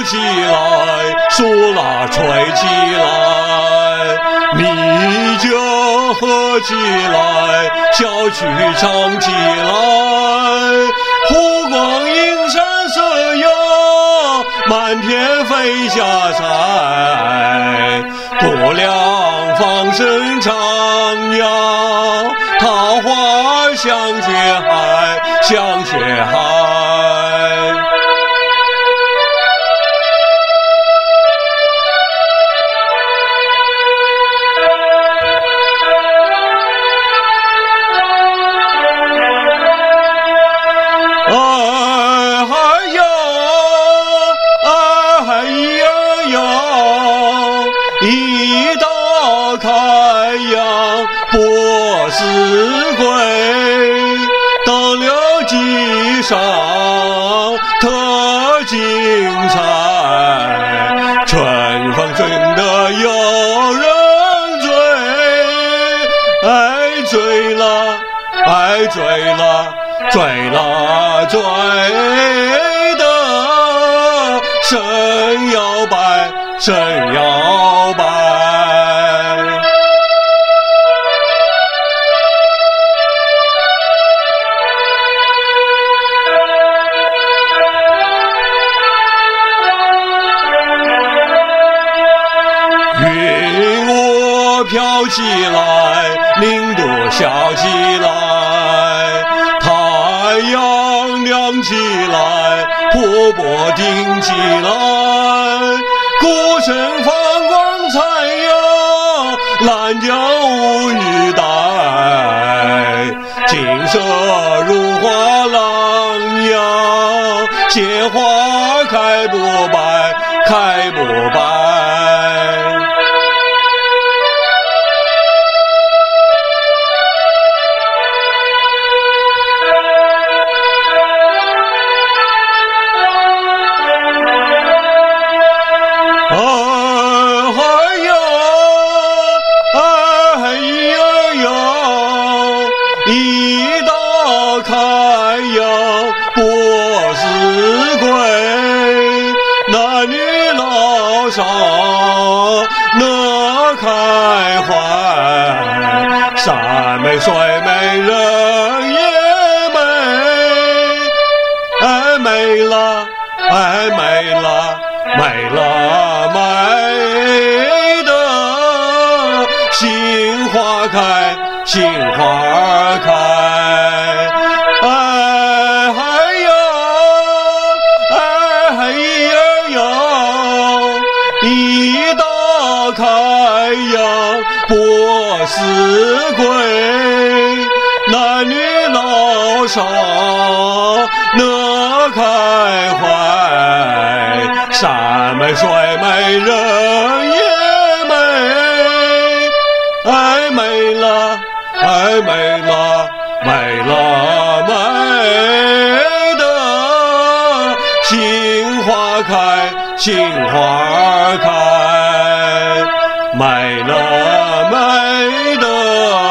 起来，唢呐吹起来，米酒喝起来，小曲唱起来，湖光映山色呀，满天飞霞彩，过两放声唱呀，桃花香雪海，香雪海。一道开阳波斯归，到了机上特精彩，春风吹得有人醉，哎醉了，哎醉了，醉了醉得神摇摆，神摇摆。云雾飘起来，云朵笑起来，太阳亮起来，瀑布顶起来，鼓声放光彩呀，兰江无语带，金色如画廊呀，鲜花开不败，开不败。一道开阳波斯归，男女老少乐开怀，山美水美人也美，哎美了，哎美了，美了美的杏花开，杏花开，哎嗨呀，哎嘿呀呀，一道开阳波斯归，男女老少乐开怀，山美水美人也美，哎美了，哎美了，美了美的杏花开，杏花开，美了美的